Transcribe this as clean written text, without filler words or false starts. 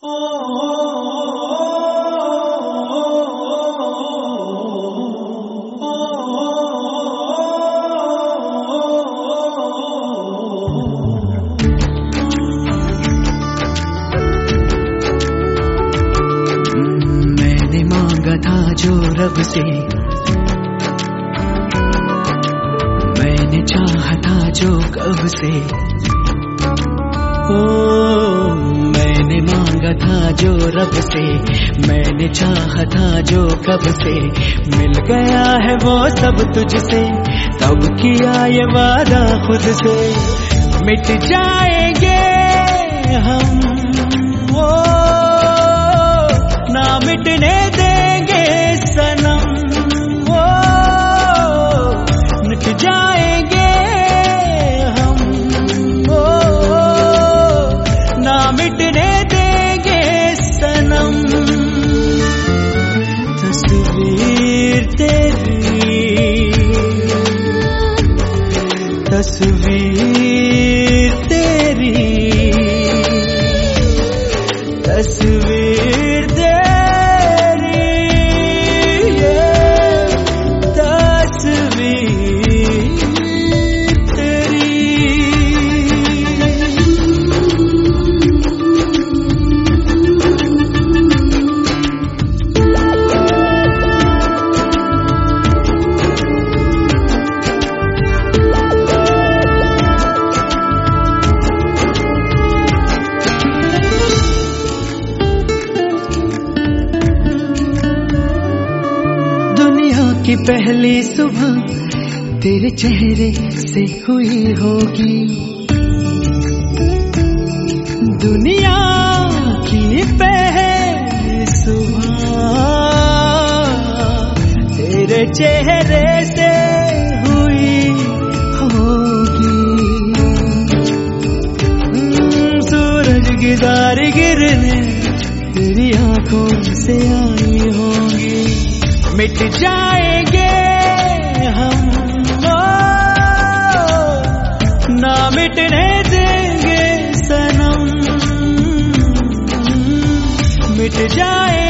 मैंने मांगा था जो रब से, मैंने चाहा था जो कब से, मैंने मांगा था जो रब से, मैंने चाहा था जो कब से, मिल गया है वो सब तुझसे, तब किया ये वादा खुद से, मिट जाएंगे हम वो ना मिटने देंगे सनम, वो मिट जाएंगे हम वो ना मिटने देंगे सनम। तस्वीर तेरी, तस्वीर तेरी, तस्वीर तेरी, तस्वीर तेरी। की पहली सुबह तेरे चेहरे से हुई होगी, दुनिया की पहली सुबह तेरे चेहरे से हुई होगी, सूरज की दारी गिरने तेरी आंखों से आई होगी, मिट जाएंगे हम वो ना मिटने देंगे सनम, मिट जाए